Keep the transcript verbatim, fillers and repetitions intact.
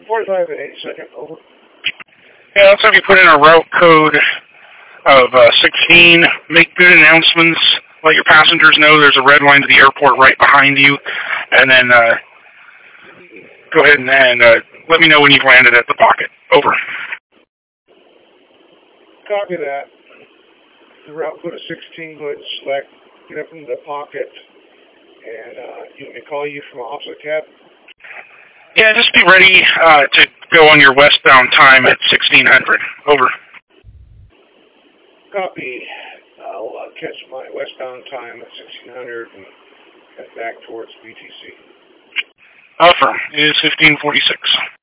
forty-five and eight second, over. Yeah, looks like you put in a route code of uh, sixteen. Make good announcements. Let your passengers know there's a red line to the airport right behind you. And then uh, go ahead and, and uh, let me know when you've landed at the pocket. Over. Copy that. The route code of sixteen, go ahead and select, get up into the pocket, and uh, you want me to call you from opposite cab? Yeah, just be ready uh, to go on your westbound time at sixteen hundred. Over. Copy. I'll uh, catch my westbound time at sixteen hundred and head back towards B T C. Affirm. It is fifteen forty-six.